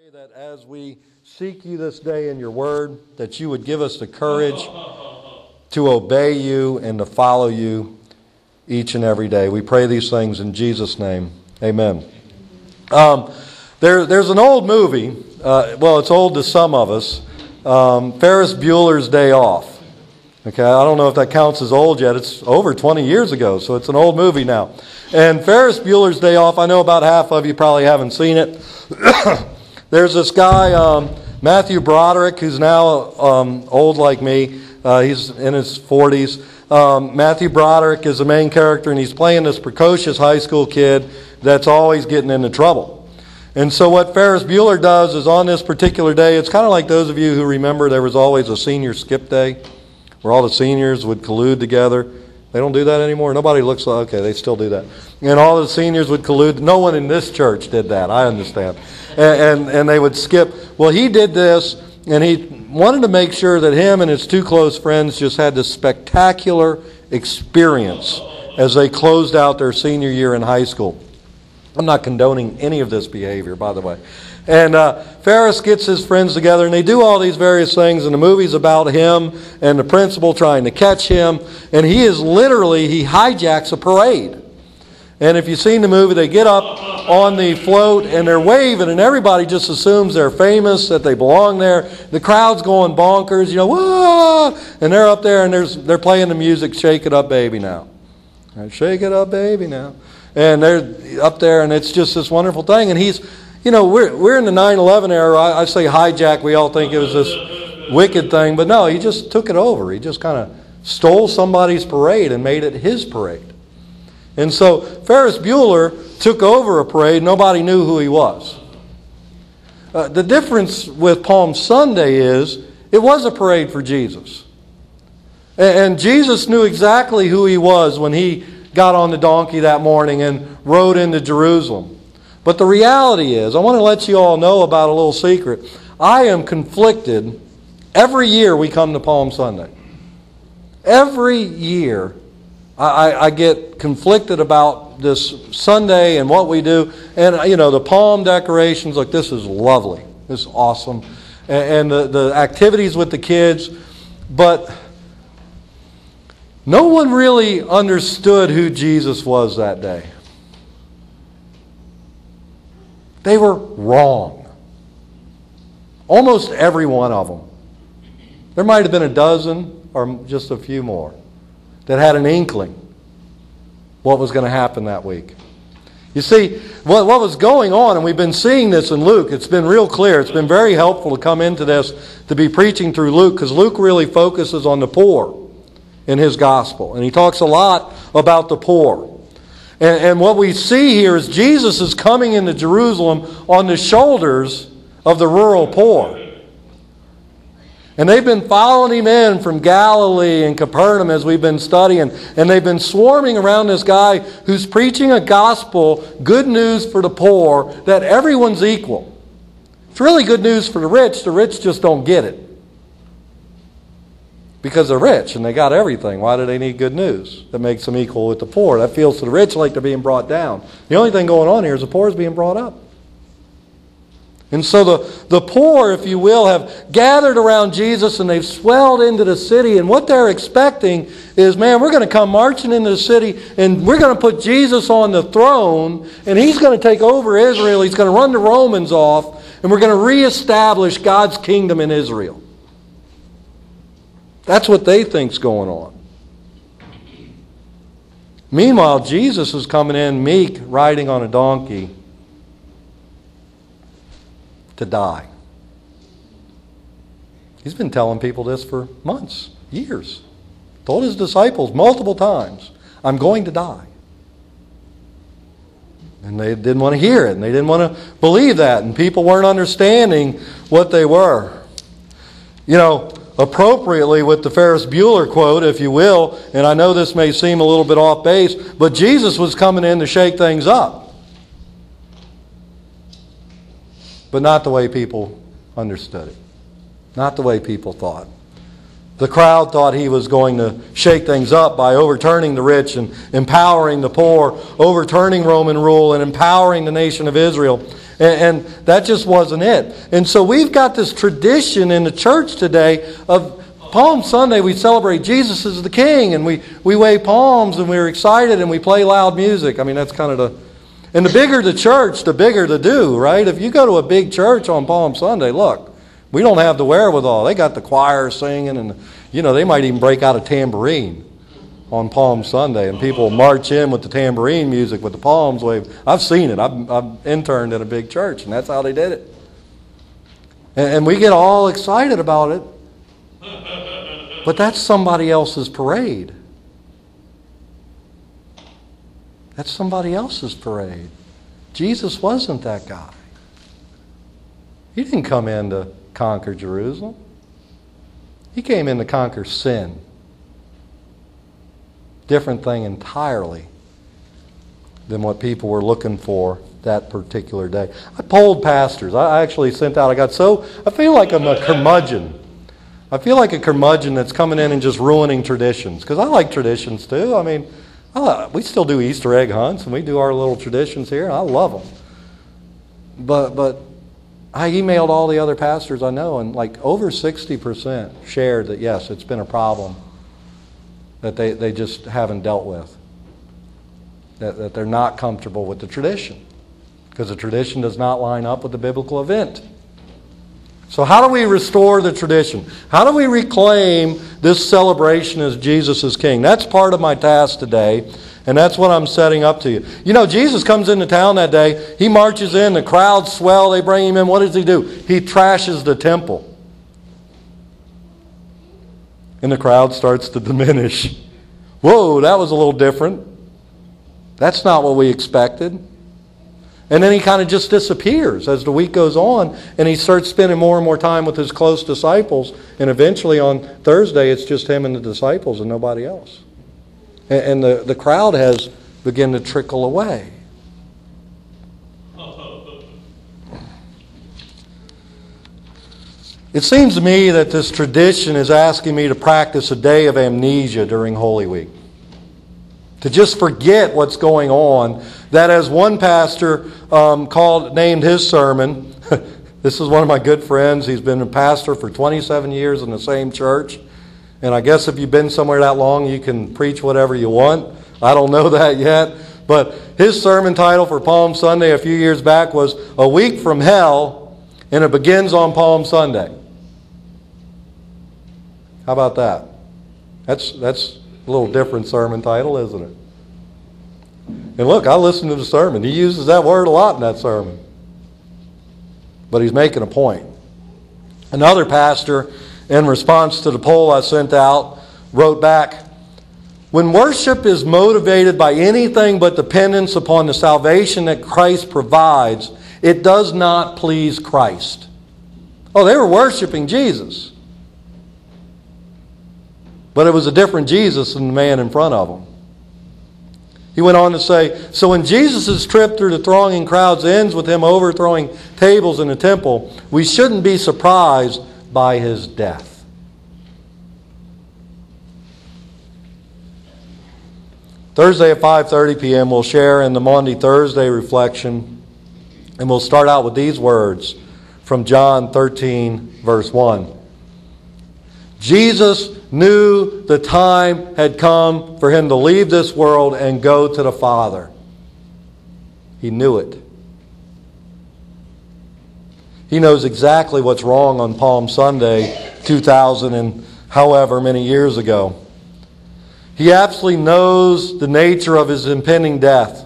That as we seek you this day in your word, that you would give us the courage to obey you and to follow you each and every day. We pray these things in Jesus' name. Amen. There's an old movie. Well, it's old to some of us. Ferris Bueller's Day Off. Okay, I don't know if that counts as old yet. It's over 20 years ago, so it's an old movie now. And Ferris Bueller's Day Off, I know about half of you probably haven't seen it. There's this guy, Matthew Broderick, who's now old like me. He's in his 40s. Matthew Broderick is the main character, and he's playing this precocious high school kid that's always getting into trouble. And so what Ferris Bueller does is on this particular day, it's kind of like those of you who remember there was always a senior skip day where all the seniors would collude together. They don't do that anymore? Nobody looks like, okay, they still do that. And all the seniors would collude. No one in this church did that, I understand. And they would skip. Well, he did this, and he wanted to make sure that him and his two close friends just had this spectacular experience as they closed out their senior year in high school. I'm not condoning any of this behavior, by the way. And Ferris gets his friends together, and they do all these various things, and the movie's about him and the principal trying to catch him. And he hijacks a parade. And if you've seen the movie, they get up on the float, and they're waving, and everybody just assumes they're famous, that they belong there. The crowd's going bonkers, whoa! And they're up there, and they're playing the music, Shake It Up, Baby Now. Shake it up, baby, now. And they're up there, and it's just this wonderful thing. And he's... we're in the 9/11 era. I say hijack. We all think it was this wicked thing. But no, he just took it over. He just kind of stole somebody's parade and made it his parade. And so Ferris Bueller took over a parade. Nobody knew who he was. The difference with Palm Sunday is it was a parade for Jesus. And Jesus knew exactly who he was when he got on the donkey that morning and rode into Jerusalem. But the reality is, I want to let you all know about a little secret. I am conflicted every year we come to Palm Sunday. Every year I get conflicted about this Sunday and what we do. And, the palm decorations, look, this is lovely. This is awesome. And the activities with the kids. But no one really understood who Jesus was that day. They were wrong. Almost every one of them. There might have been a dozen or just a few more that had an inkling what was going to happen that week. You see, what was going on, and we've been seeing this in Luke, it's been real clear. It's been very helpful to come into this, to be preaching through Luke, because Luke really focuses on the poor in his gospel. And he talks a lot about the poor. And what we see here is Jesus is coming into Jerusalem on the shoulders of the rural poor. And they've been following him in from Galilee and Capernaum as we've been studying. And they've been swarming around this guy who's preaching a gospel, good news for the poor, that everyone's equal. It's really good news for the rich. The rich just don't get it. Because they're rich and they got everything. Why do they need good news that makes them equal with the poor? That feels to the rich like they're being brought down. The only thing going on here is the poor is being brought up. And so the poor, if you will, have gathered around Jesus and they've swelled into the city. And what they're expecting is, man, we're going to come marching into the city and we're going to put Jesus on the throne and he's going to take over Israel. He's going to run the Romans off and we're going to reestablish God's kingdom in Israel. That's what they think's going on. Meanwhile, Jesus is coming in meek, riding on a donkey to die. He's been telling people this for months, years. Told his disciples multiple times, I'm going to die. And they didn't want to hear it, and they didn't want to believe that, and people weren't understanding what they were. Appropriately with the Ferris Bueller quote, if you will, and I know this may seem a little bit off base, but Jesus was coming in to shake things up. But not the way people understood it. Not the way people thought. The crowd thought he was going to shake things up by overturning the rich and empowering the poor, overturning Roman rule and empowering the nation of Israel. And that just wasn't it. And so we've got this tradition in the church today of Palm Sunday, we celebrate Jesus as the King, and we wave palms, and we're excited, and we play loud music. I mean, that's kind of the... And the bigger the church, the bigger the do, right? If you go to a big church on Palm Sunday, look, we don't have the wherewithal. They got the choir singing, and, they might even break out a tambourine on Palm Sunday, and people march in with the tambourine music with the palms waved. I've seen it. I've interned in a big church, and that's how they did it. And we get all excited about it. But that's somebody else's parade. That's somebody else's parade. Jesus wasn't that guy. He didn't come in to conquer Jerusalem. He came in to conquer sin. Different thing entirely than what people were looking for that particular day. I polled pastors. I actually sent out, I feel like I'm a curmudgeon. I feel like a curmudgeon that's coming in and just ruining traditions. Because I like traditions too. I mean, we still do Easter egg hunts and we do our little traditions here. I love them. But I emailed all the other pastors I know, and like over 60% shared that yes, it's been a problem that they just haven't dealt with. That they're not comfortable with the tradition. Because the tradition does not line up with the biblical event. So how do we restore the tradition? How do we reclaim this celebration as Jesus is King? That's part of my task today, and that's what I'm setting up to you. Jesus comes into town that day. He marches in. The crowds swell. They bring him in. What does he do? He trashes the temple. And the crowd starts to diminish. Whoa, that was a little different. That's not what we expected. And then he kind of just disappears as the week goes on, and he starts spending more and more time with his close disciples, and eventually on Thursday it's just him and the disciples and nobody else. And the crowd has begun to trickle away. It seems to me that this tradition is asking me to practice a day of amnesia during Holy Week. To just forget what's going on. That, as one pastor named his sermon, this is one of my good friends. He's been a pastor for 27 years in the same church. And I guess if you've been somewhere that long, you can preach whatever you want. I don't know that yet. But his sermon title for Palm Sunday a few years back was A Week from Hell, and it begins on Palm Sunday. How about that? That's a little different sermon title, isn't it? And look, I listened to the sermon. He uses that word a lot in that sermon. But he's making a point. Another pastor, in response to the poll I sent out, wrote back, "When worship is motivated by anything but dependence upon the salvation that Christ provides, it does not please Christ." Oh, they were worshiping Jesus. But it was a different Jesus than the man in front of them. He went on to say, "So when Jesus' trip through the thronging crowds ends with him overthrowing tables in the temple, we shouldn't be surprised by his death." Thursday at 5:30 p.m. we'll share in the Maundy Thursday reflection, and we'll start out with these words from John 13, verse 1. Jesus knew the time had come for him to leave this world and go to the Father. He knew it. He knows exactly what's wrong on Palm Sunday, 2000 and however many years ago. He absolutely knows the nature of his impending death.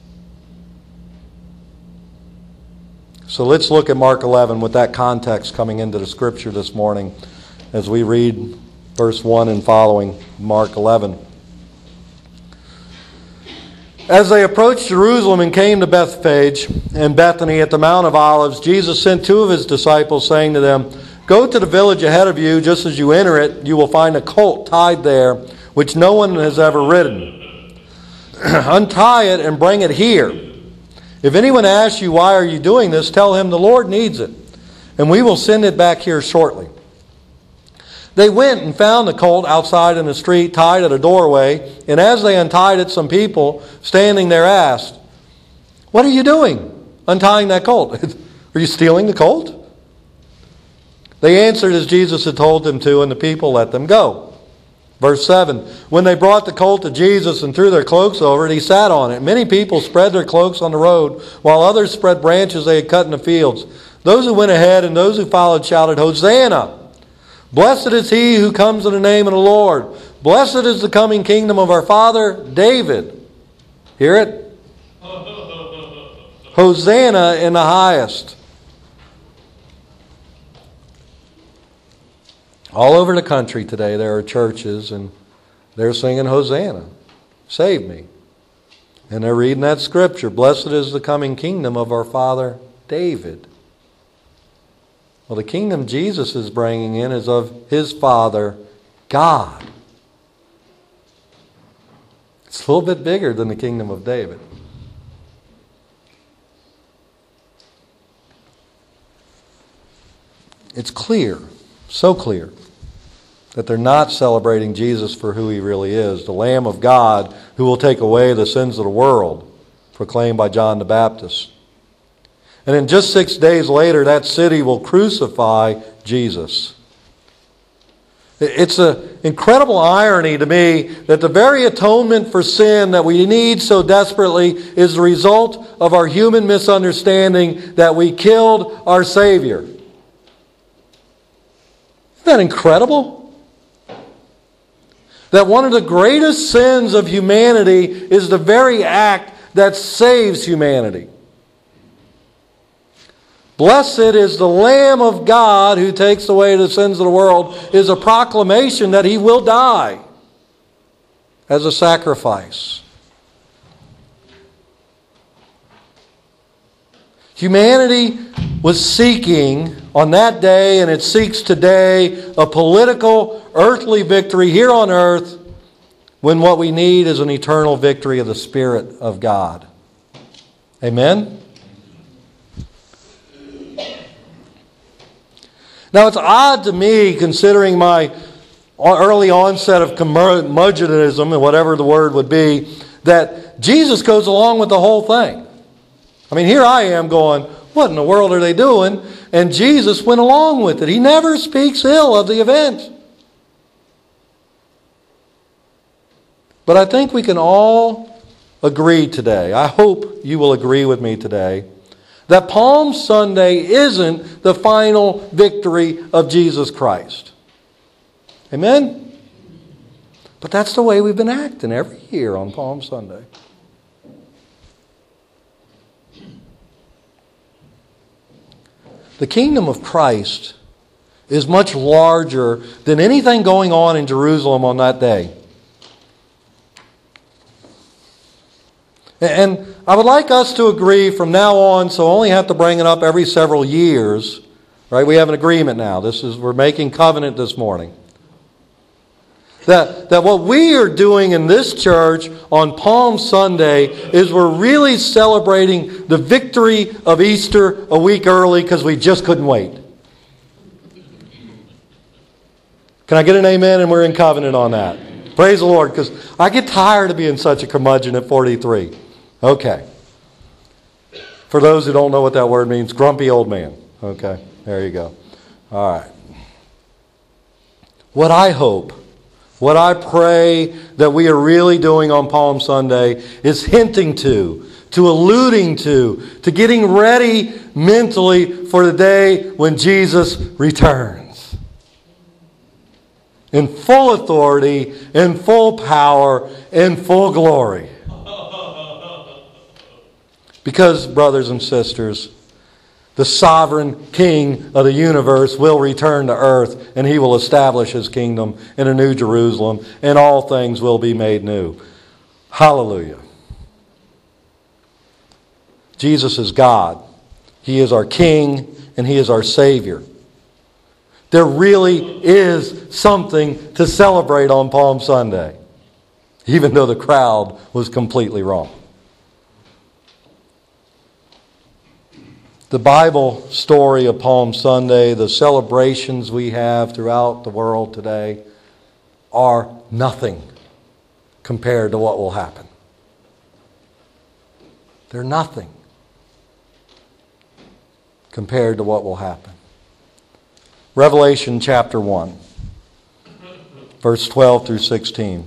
So let's look at Mark 11 with that context coming into the Scripture this morning as we read verse 1 and following, Mark 11. As they approached Jerusalem and came to Bethphage and Bethany at the Mount of Olives, Jesus sent two of his disciples, saying to them, "Go to the village ahead of you. Just as you enter it, you will find a colt tied there, which no one has ever ridden. Untie it and bring it here. If anyone asks you, 'Why are you doing this?' tell him the Lord needs it, and we will send it back here shortly." They went and found the colt outside in the street, tied at a doorway, and as they untied it, some people standing there asked, "What are you doing?" untying that colt? Are you stealing the colt? They answered as Jesus had told them to, and the people let them go. Verse 7, when they brought the colt to Jesus and threw their cloaks over it, he sat on it. Many people spread their cloaks on the road, while others spread branches they had cut in the fields. Those who went ahead and those who followed shouted, Hosanna! Blessed is he who comes in the name of the Lord. Blessed is the coming kingdom of our father David. Hear it? Hosanna in the highest. All over the country today there are churches and they're singing Hosanna. Save me. And they're reading that scripture. Blessed is the coming kingdom of our father David. Well, the kingdom Jesus is bringing in is of his Father, God. It's a little bit bigger than the kingdom of David. It's clear, so clear, that they're not celebrating Jesus for who he really is, the Lamb of God who will take away the sins of the world, proclaimed by John the Baptist. And then just 6 days later, that city will crucify Jesus. It's an incredible irony to me that the very atonement for sin that we need so desperately is the result of our human misunderstanding that we killed our Savior. Isn't that incredible? That one of the greatest sins of humanity is the very act that saves humanity. Blessed is the Lamb of God who takes away the sins of the world is a proclamation that he will die as a sacrifice. Humanity was seeking on that day, and it seeks today, a political, earthly victory here on earth when what we need is an eternal victory of the Spirit of God. Amen? Now, it's odd to me, considering my early onset of curmudgeonism, and whatever the word would be, that Jesus goes along with the whole thing. I mean, here I am going, what in the world are they doing? And Jesus went along with it. He never speaks ill of the event. But I think we can all agree today, I hope you will agree with me today, that Palm Sunday isn't the final victory of Jesus Christ. Amen? But that's the way we've been acting every year on Palm Sunday. The kingdom of Christ is much larger than anything going on in Jerusalem on that day. And I would like us to agree from now on, so I only have to bring it up every several years. Right? We have an agreement now. We're making covenant this morning. That what we are doing in this church on Palm Sunday is we're really celebrating the victory of Easter a week early because we just couldn't wait. Can I get an amen? And we're in covenant on that. Praise the Lord, because I get tired of being such a curmudgeon at 43. Okay. For those who don't know what that word means, grumpy old man. Okay, there you go. All right. What I hope, what I pray that we are really doing on Palm Sunday is hinting to alluding to getting ready mentally for the day when Jesus returns. In full authority, in full power, in full glory. Because, brothers and sisters, the sovereign King of the universe will return to earth, and he will establish his kingdom in a new Jerusalem, and all things will be made new. Hallelujah. Jesus is God. He is our King, and he is our Savior. There really is something to celebrate on Palm Sunday, even though the crowd was completely wrong. The Bible story of Palm Sunday, the celebrations we have throughout the world today, are nothing compared to what will happen. They're nothing. compared to what will happen. Revelation chapter 1, verse 12 through 16.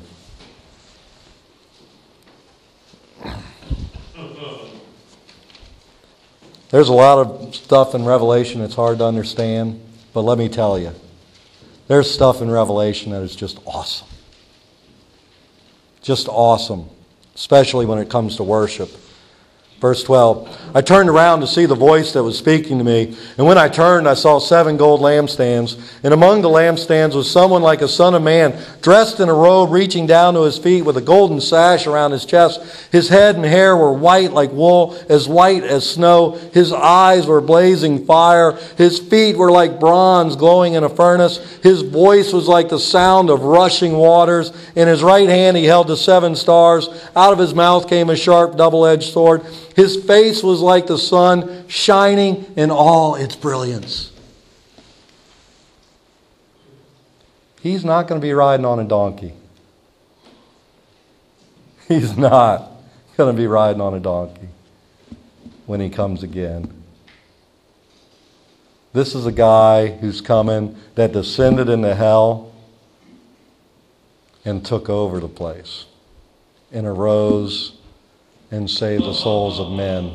There's a lot of stuff in Revelation that's hard to understand, but let me tell you, there's stuff in Revelation that is just awesome. Just awesome, especially when it comes to worship. Verse 12, I turned around to see the voice that was speaking to me, and when I turned, I saw 7 gold lampstands, and among the lampstands was someone like a son of man, dressed in a robe reaching down to his feet with a golden sash around his chest. His head and hair were white like wool, as white as snow. His eyes were blazing fire. His feet were like bronze glowing in a furnace. His voice was like the sound of rushing waters. In his right hand he held the 7 stars. Out of his mouth came a sharp double-edged sword. His face was like the sun, shining in all its brilliance. He's not going to be riding on a donkey. He's not going to be riding on a donkey when he comes again. This is a guy who's coming that descended into hell and took over the place and arose and save the souls of men.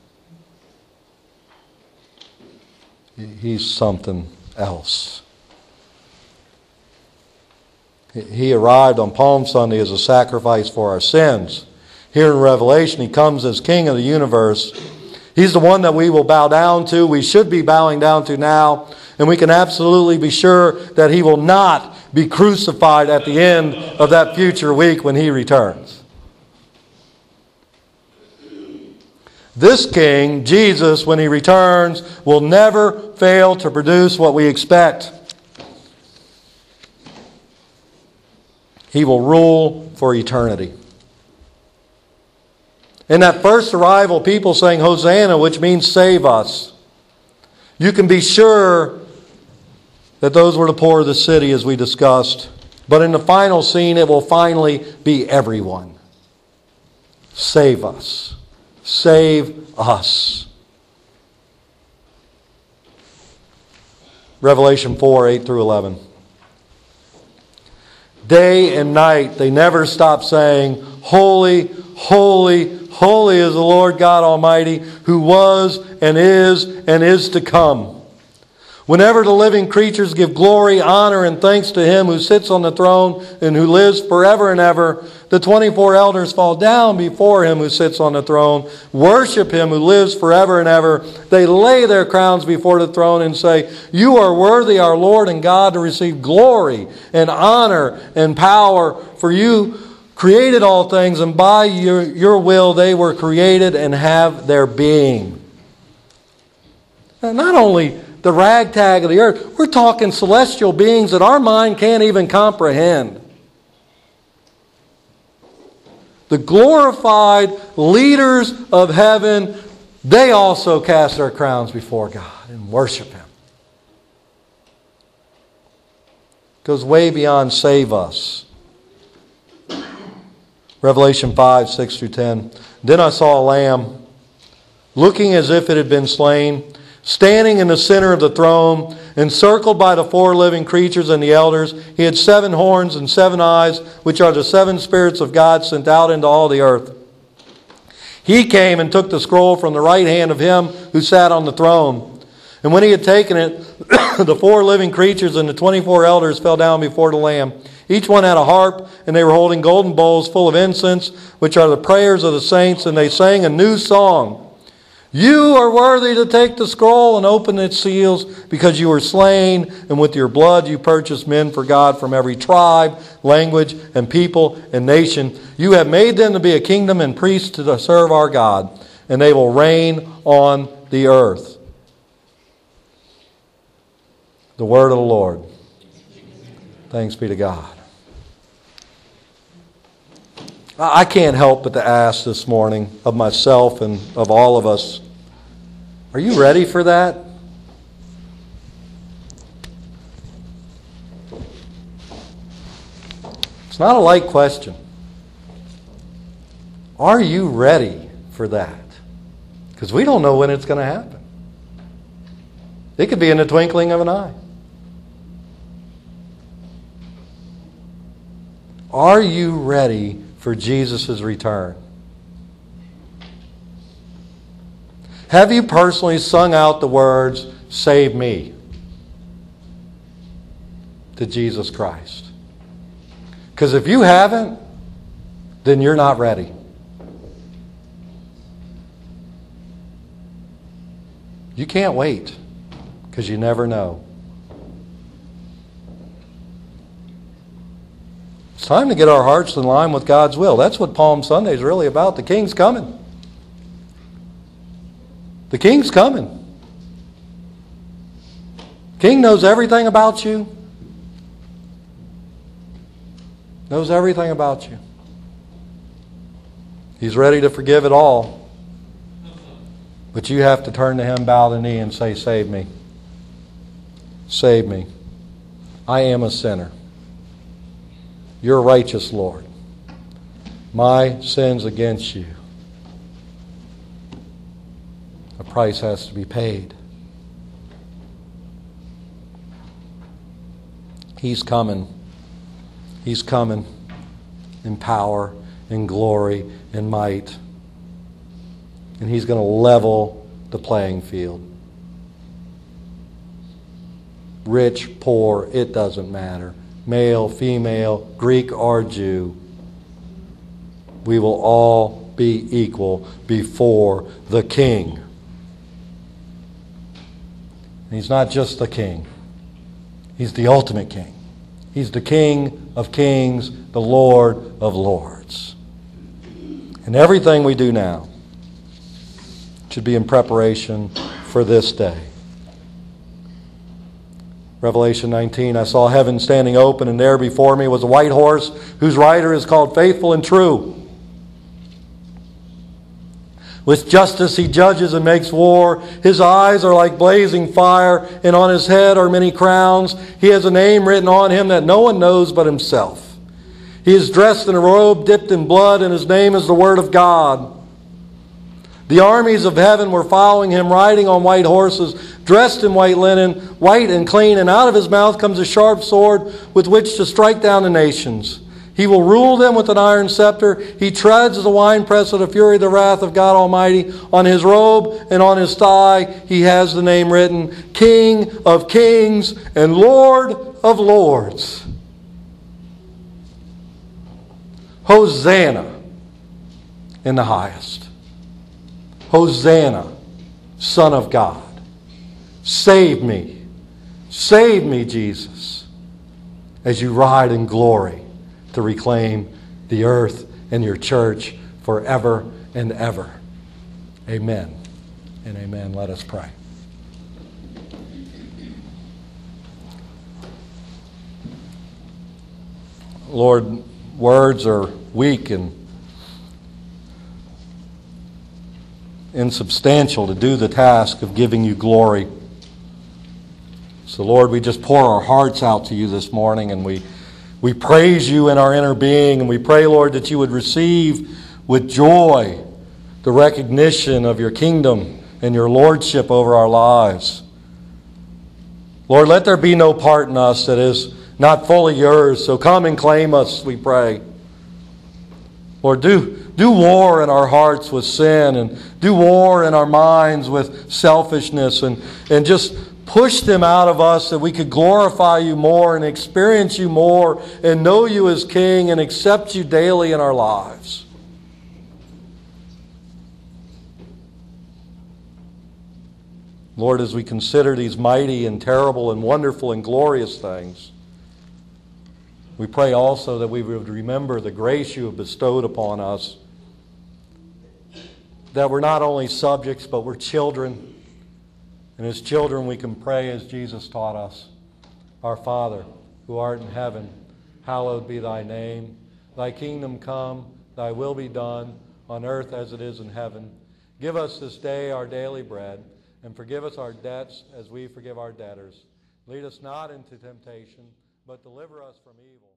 He's something else. He arrived on Palm Sunday as a sacrifice for our sins. Here in Revelation, he comes as King of the universe. He's the one that we will bow down to. We should be bowing down to now. And we can absolutely be sure that he will not be crucified at the end of that future week when he returns. This King, Jesus, when he returns, will never fail to produce what we expect. He will rule for eternity. In that first arrival, people sang Hosanna, which means save us. You can be sure that those were the poor of the city, as we discussed. But in the final scene, it will finally be everyone. Save us. Save us. Revelation 4, 8 through 11. Day and night, they never stop saying, Holy, holy, holy is the Lord God Almighty, who was and is to come. Whenever the living creatures give glory, honor, and thanks to Him who sits on the throne and who lives forever and ever, the 24 elders fall down before Him who sits on the throne, worship Him who lives forever and ever. They lay their crowns before the throne and say, You are worthy, our Lord and God, to receive glory and honor and power, for You created all things, and by your will they were created and have their being. And not only the ragtag of the earth, we're talking celestial beings that our mind can't even comprehend. The glorified leaders of heaven, they also cast their crowns before God and worship Him. Goes way beyond save us. Revelation 5, 6 through 10. Then I saw a lamb, looking as if it had been slain, standing in the center of the throne, encircled by the 4 living creatures and the elders. He had 7 horns and 7 eyes, which are the 7 spirits of God sent out into all the earth. He came and took the scroll from the right hand of Him who sat on the throne. And when He had taken it, the 4 living creatures and the 24 elders fell down before the Lamb. Each one had a harp, and they were holding golden bowls full of incense, which are the prayers of the saints, and they sang a new song. You are worthy to take the scroll and open its seals, because you were slain, and with your blood you purchased men for God from every tribe, language, and people and nation. You have made them to be a kingdom and priests to serve our God, and they will reign on the earth. The word of the Lord. Thanks be to God. I can't help but to ask this morning of myself and of all of us, are you ready for that? It's not a light question. Are you ready for that? Because we don't know when it's going to happen. It could be in the twinkling of an eye. Are you ready for Jesus' return? Have you personally sung out the words, "Save me," to Jesus Christ? Because if you haven't, then you're not ready. You can't wait, because you never know. It's time to get our hearts in line with God's will. That's what Palm Sunday is really about. The King's coming. The King's coming. King knows everything about you. Knows everything about you. He's ready to forgive it all. But you have to turn to Him, bow the knee, and say, "Save me. Save me. I am a sinner. You're righteous, Lord. My sins against you. A price has to be paid." He's coming. He's coming in power, in glory, in might. And He's going to level the playing field. Rich, poor, it doesn't matter. Male, female, Greek or Jew. We will all be equal before the King. And He's not just the King. He's the ultimate King. He's the King of kings, the Lord of lords. And everything we do now should be in preparation for this day. Revelation 19, I saw heaven standing open, and there before me was a white horse whose rider is called Faithful and True. With justice he judges and makes war. His eyes are like blazing fire, and on his head are many crowns. He has a name written on him that no one knows but himself. He is dressed in a robe dipped in blood, and his name is the Word of God. The armies of heaven were following him, riding on white horses, dressed in white linen, white and clean, and out of his mouth comes a sharp sword with which to strike down the nations. He will rule them with an iron scepter. He treads the winepress of the fury of the wrath of God Almighty. On his robe and on his thigh he has the name written, King of Kings and Lord of Lords. Hosanna in the highest. Hosanna, Son of God. Save me, Jesus, as you ride in glory to reclaim the earth and your church forever and ever. Amen and amen. Let us pray. Lord, words are weak and insubstantial to do the task of giving you glory. So, Lord, we just pour our hearts out to you this morning, and we praise you in our inner being, and we pray, Lord, that you would receive with joy the recognition of your kingdom and your lordship over our lives. Lord, let there be no part in us that is not fully yours, so come and claim us, we pray. Lord, do war in our hearts with sin, and do war in our minds with selfishness, and just push them out of us that we could glorify you more and experience you more and know you as King and accept you daily in our lives. Lord, as we consider these mighty and terrible and wonderful and glorious things, we pray also that we would remember the grace you have bestowed upon us, that we're not only subjects, but we're children. And as children, we can pray as Jesus taught us. Our Father, who art in heaven, hallowed be thy name. Thy kingdom come, thy will be done, on earth as it is in heaven. Give us this day our daily bread, and forgive us our debts as we forgive our debtors. Lead us not into temptation, but deliver us from evil.